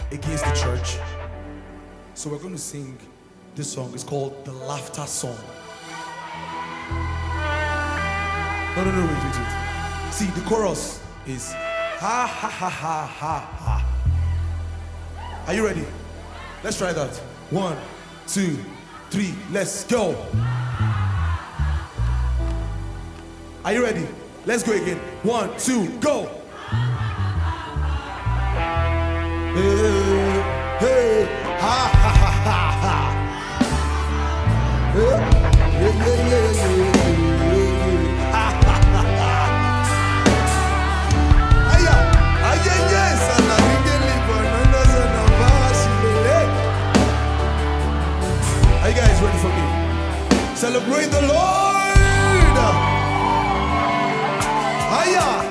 against the church. So we're going to sing this song. It's called the Laughter Song. No, wait. See, the chorus is ha ha ha ha ha ha. Are you ready? Let's try that. 1, 2, 3, let's go. Are you ready? Let's go again. 1, 2, go. Hey, hey, ha ha ha ha ha. Yeah. Are you guys ready for me? Celebrate the Lord! Hiya!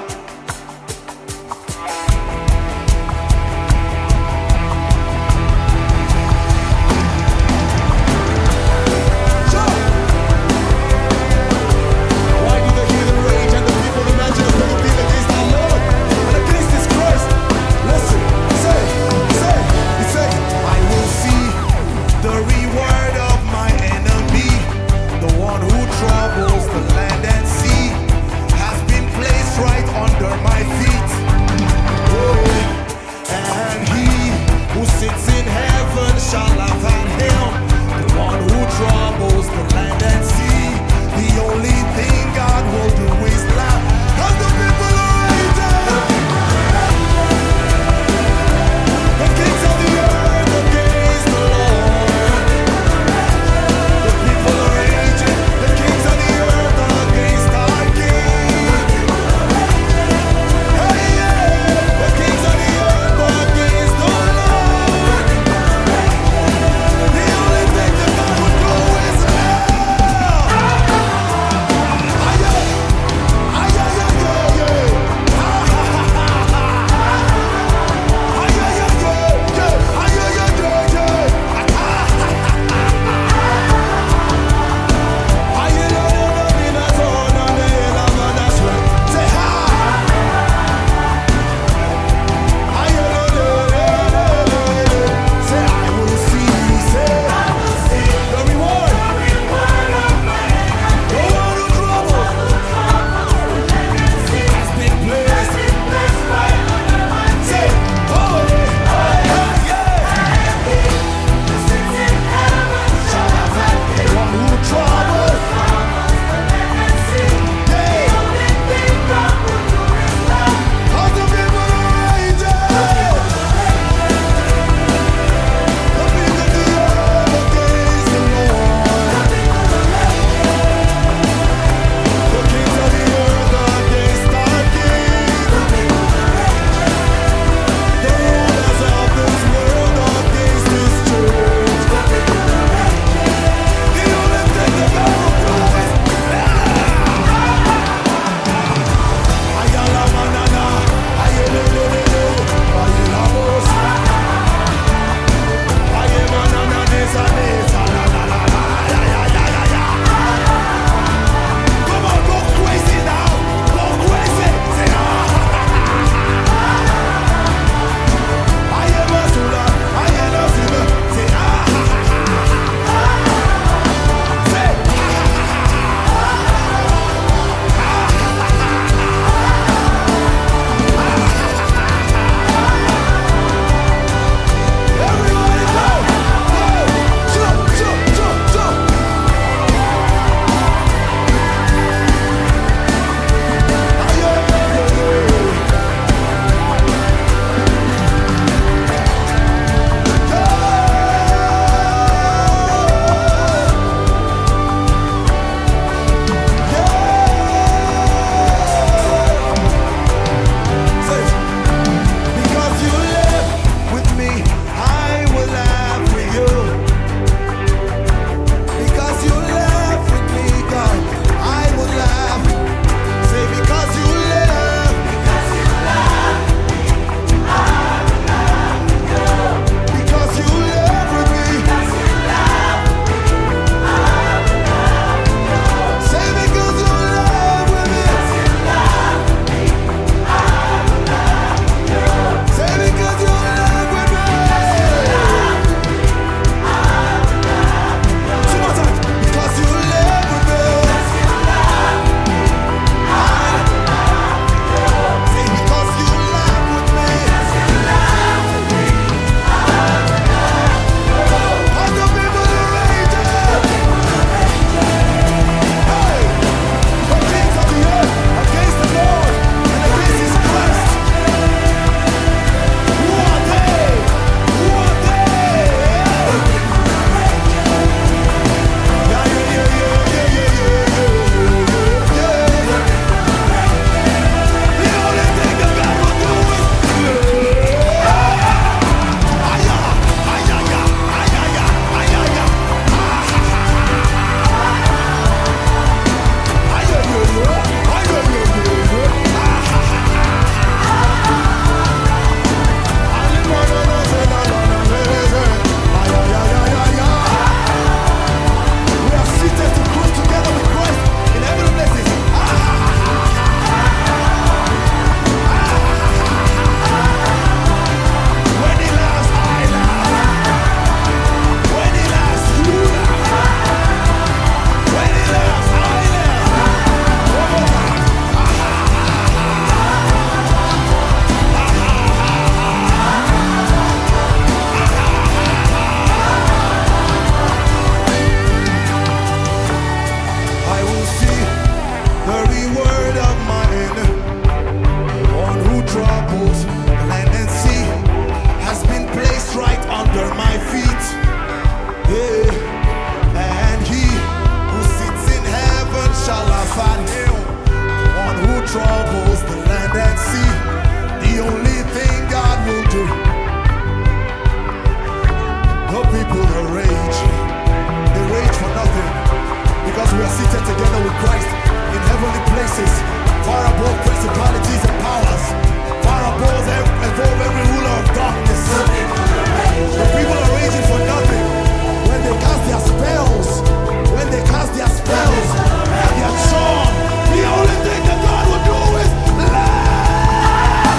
Christ in heavenly places, far above principalities and powers, far above every ruler of darkness. The people are raging for nothing. When they cast their spells, when they cast their spells and their charm, the only thing that God will do is laugh.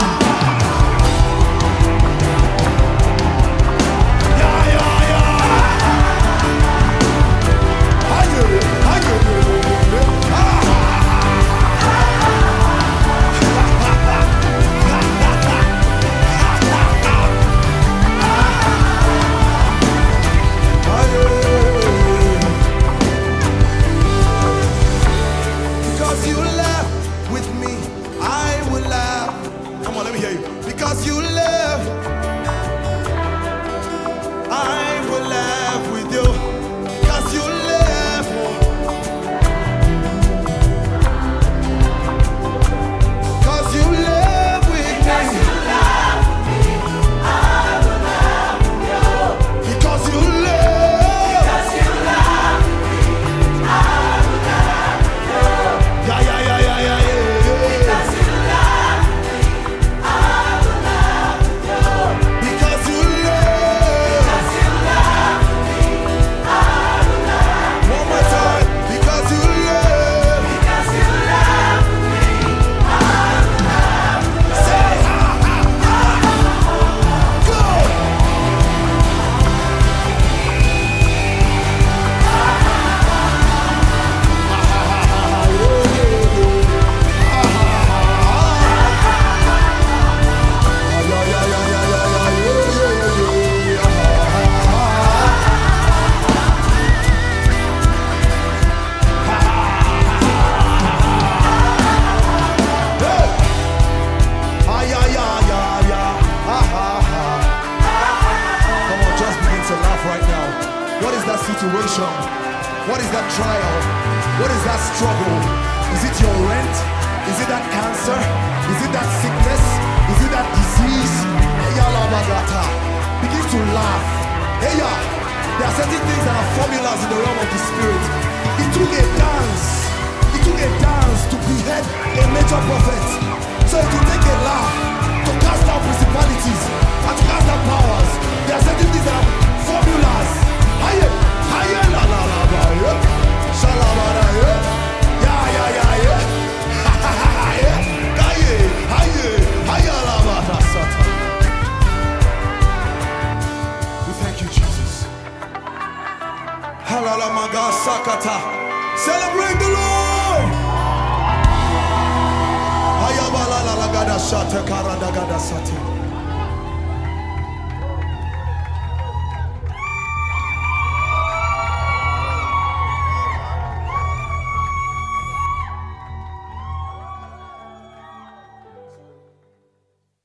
Yeah, yeah, yeah. I get it, I get it. Because you laugh with me, I will laugh. Come on, let me hear you. Because you laugh, I will laugh with you. Because you laugh, because you laugh with me. Because you laugh with me, I will laugh with you. Because you laugh, because you laugh with me, I will laugh with you. Yeah, yeah, yeah, yeah, yeah, yeah. Because you laugh with me, I will laugh with you. Because you laugh, because you laugh with me, I will laugh. One more time. Because you laugh, because you laugh with me, I will laugh. Say ha ha ha. Go. Come on, just begin to laugh right now. What is that situation? What is that trial? What is that struggle? Is it your rent? Is it that cancer? Is it that sickness? Is it that disease? Begin to laugh. There are certain things that are formulas in the realm of the spirit. It took a dance. It took a dance to behead a major prophet. So it will take a laugh to cast out principalities and to cast out powers. There are certain things that are formulas. Higher, higher, la la la la, yeah. Shalabara, yeah. Yeah, yeah, yeah, yeah. Ha ha ha ha, yeah. Higher, higher, higher, la la la, sata. We thank you, Jesus. Halala maga sakata. Celebrate the Lord. Hayabala la gada shate karada gada sate.